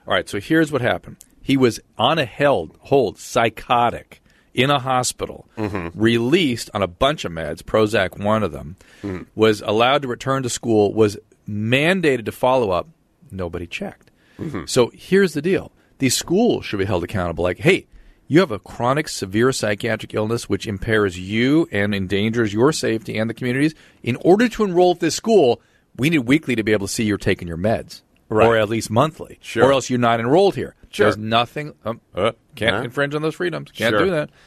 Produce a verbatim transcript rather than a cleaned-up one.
All right, so here's what happened. He was on a held, hold, psychotic, in a hospital, mm-hmm. released on a bunch of meds, Prozac one of them, mm-hmm. was allowed to return to school, was mandated to follow up. Nobody checked. Mm-hmm. So here's the deal. These schools should be held accountable. Like, hey, you have a chronic, severe psychiatric illness which impairs you and endangers your safety and the community's. In order to enroll at this school, we need weekly to be able to see you're taking your meds. Right. Or at least monthly. Sure. Or else you're not enrolled here. Sure. There's nothing. Um, uh, can't huh? infringe on those freedoms. Can't sure. do that.